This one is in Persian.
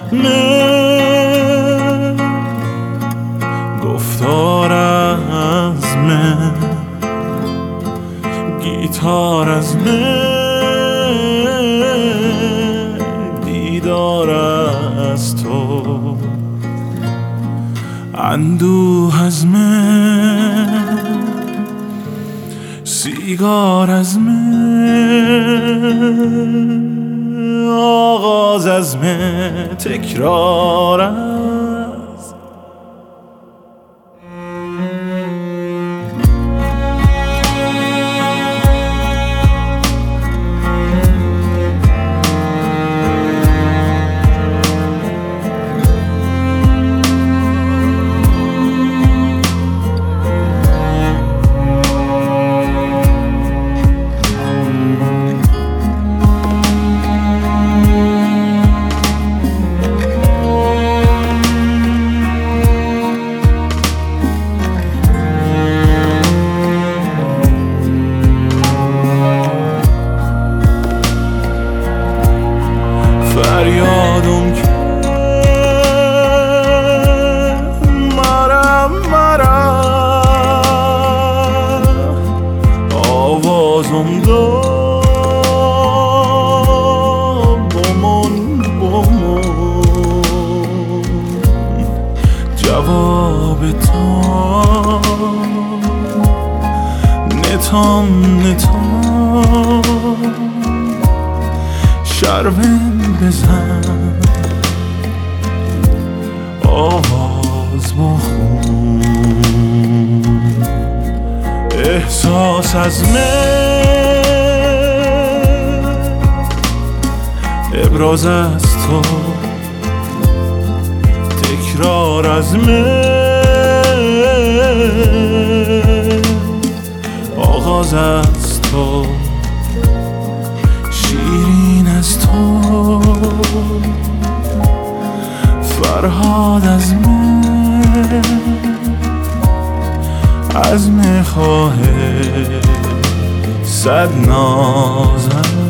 من گفتار از من، گیتار از من، دیدار از تو، اندوه از من، سیگار از من، آغاز از من، تکرار از فریادم که مرم آوازم دا بمون جواب تا نتام شرمن بزن، آواز بخون، احساس از من، ابراز از تو، تکرار از من، آغاز از تو، شیرین از تو، فرهاد از من، عزم خواهد صد نازم.